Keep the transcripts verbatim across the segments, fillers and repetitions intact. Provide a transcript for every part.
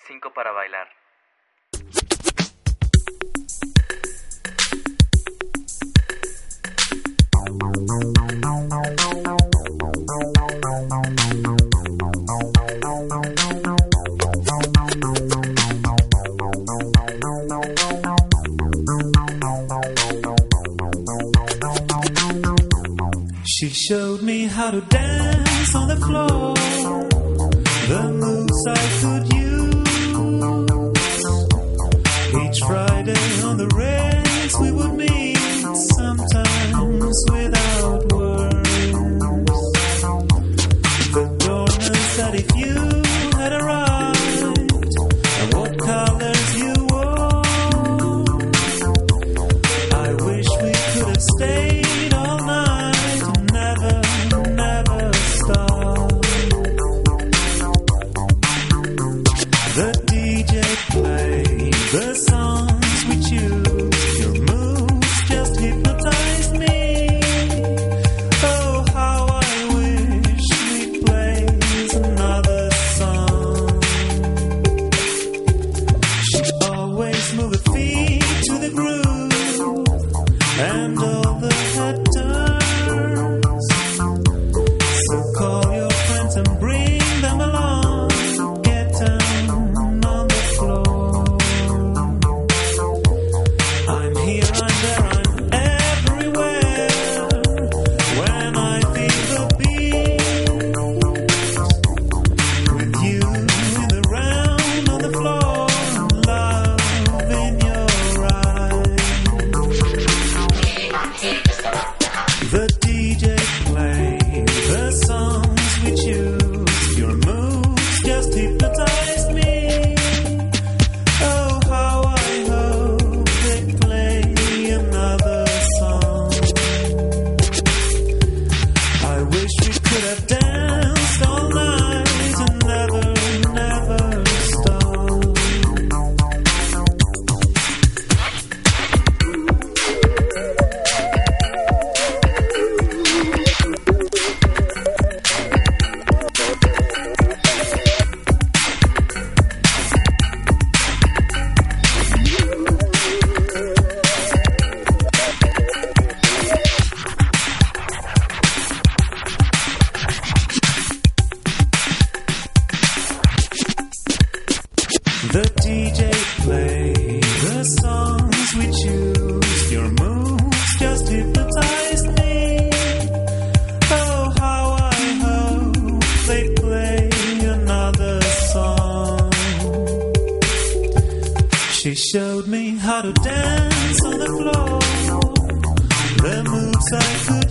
cinco para bailar. She showed me how to dance on the floor, the moves I could use. Each Friday on the race we would meet, sometimes without words. The doorman said if you had arrived and what colors you wore, I wish we could have stayed all night and never, never stopped. The D J played the songs we choose. Your moves just hypnotized me. Oh, how I wish we'd play another song. She always moved her feet to the groove and all the head turns. So call your friends and bring them along. Get down on the floor. I'm here, I'm there, I'm everywhere. When I feel the beat, with you in the round on the floor, love in your eyes. The D J played the songs we choose. Your moves just hypnotized me. Oh, how I hope they play another song. I wish we could have danced all night and never, never stopped. The D J played the songs we choose. Your moves just hypnotized me. Oh, how I hope they play another song. She showed me how to dance on the floor, the moves I could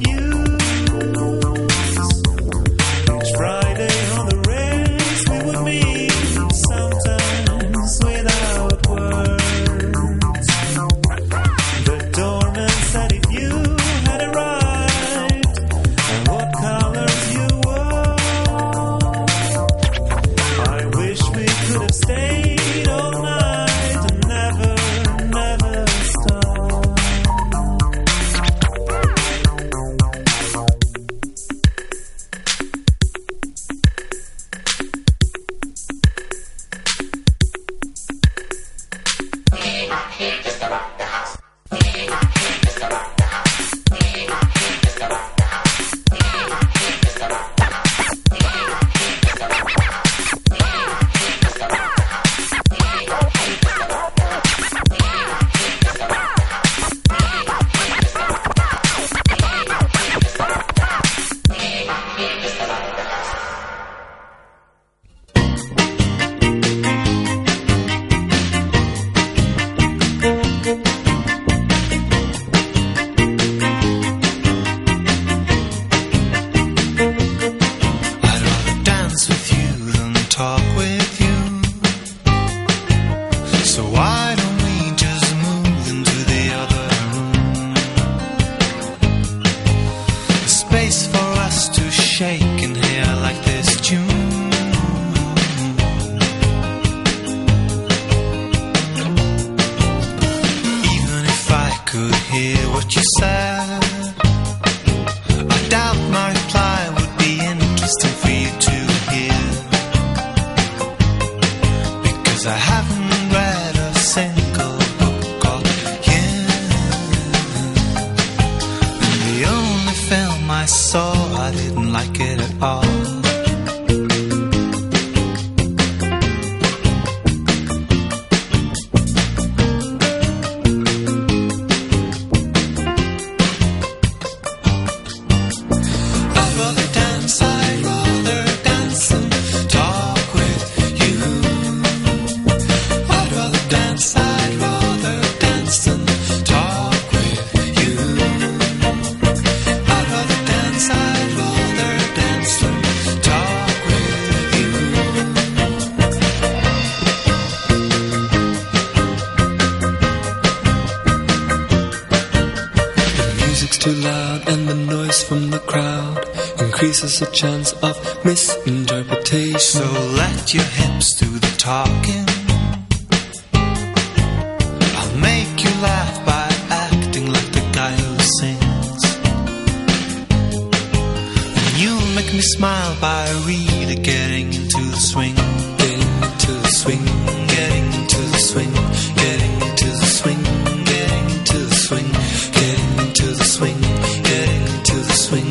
use. Each Friday on the race we would meet, sometimes without words. The doorman said if you had arrived and what colors you wore, I wish we could have stayed all night and never, never stopped. 'cause I haven't read a single book of you. And the only film I saw, I didn't like it at all. Increases the chance of misinterpretation. So let your hips do the talking. I'll make you laugh by acting like the guy who sings. And you'll make me smile by really getting into the swing. Getting into the swing. Getting into the swing. Getting into the swing. Getting into the swing. Getting into the swing. Getting into the swing.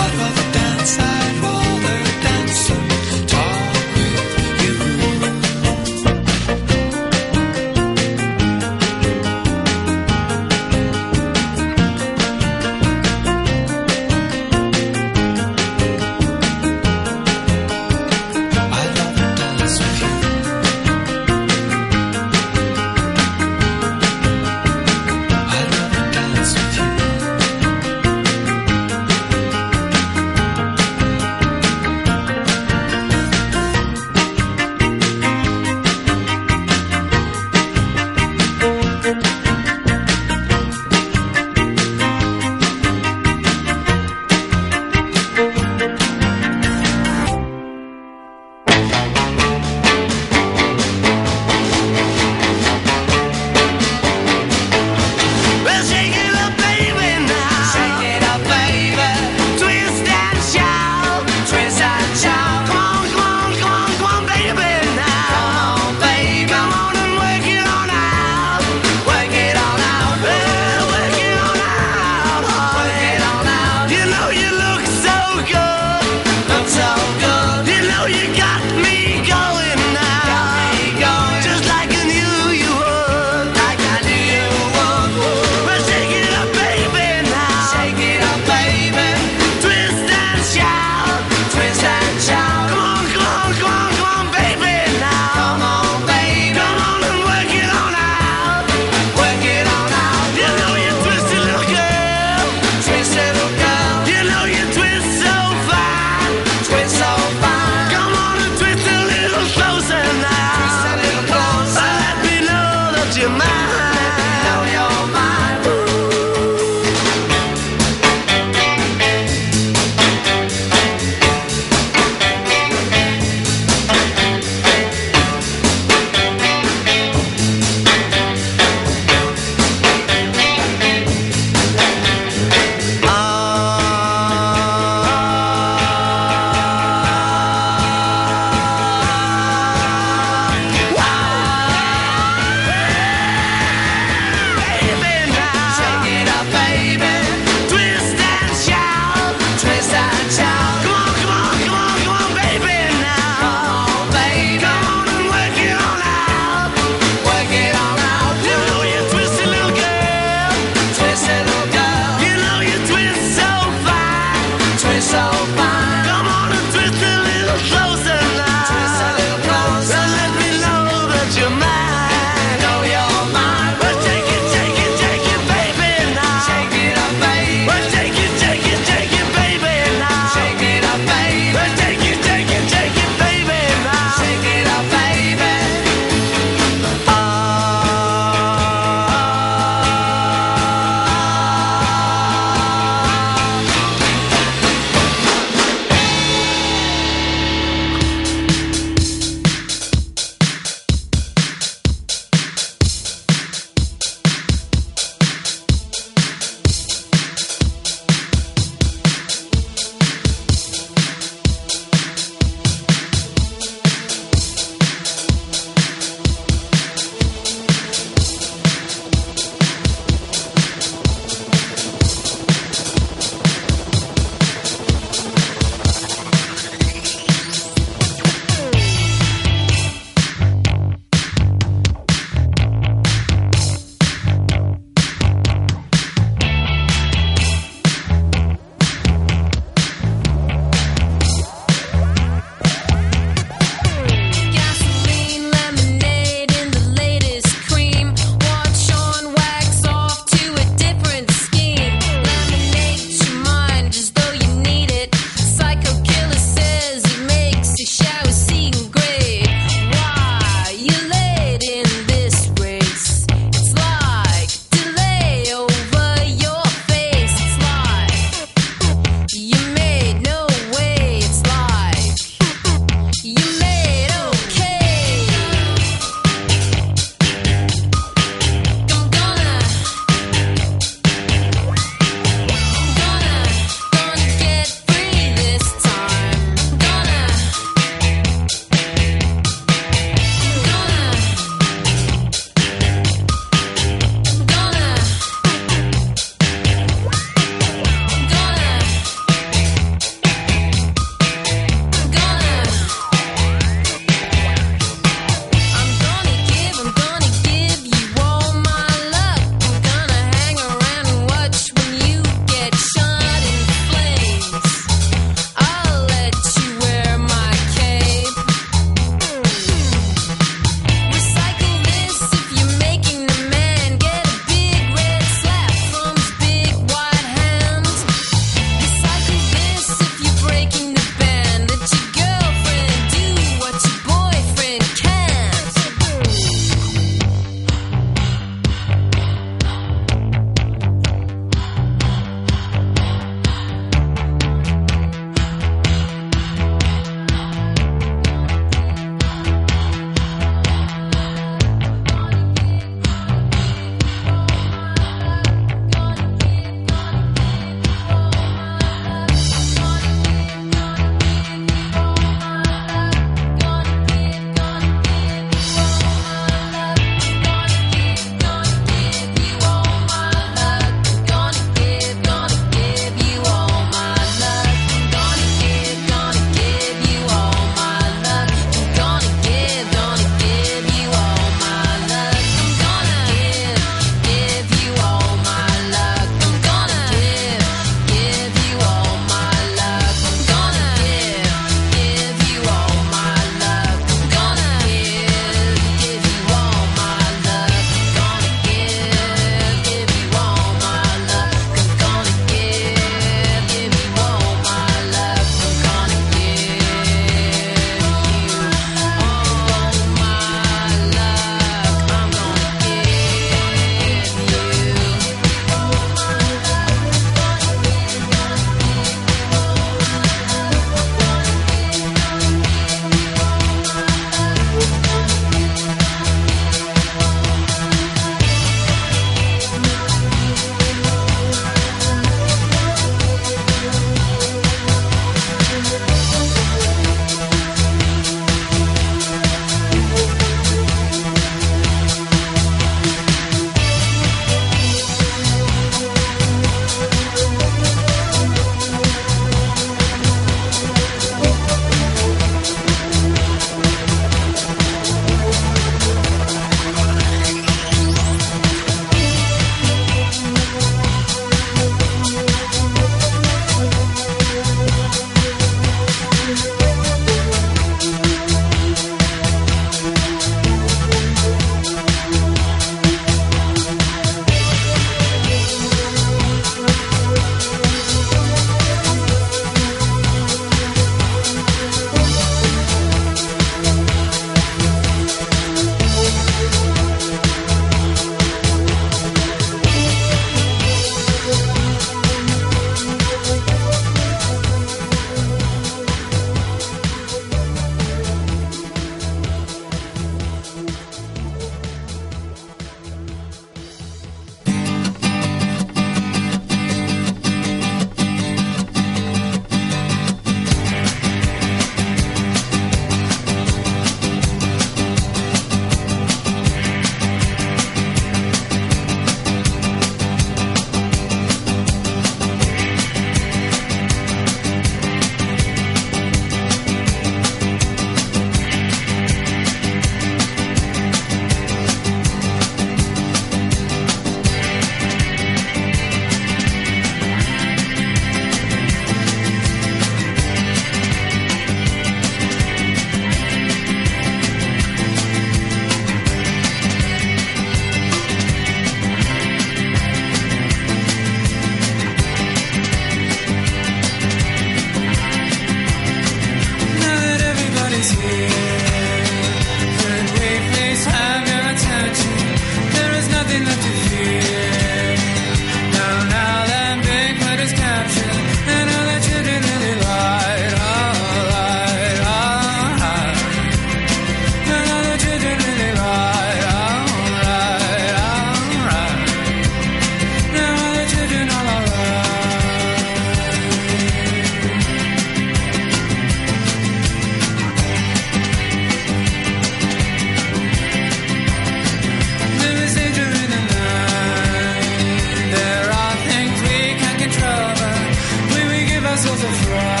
to fly.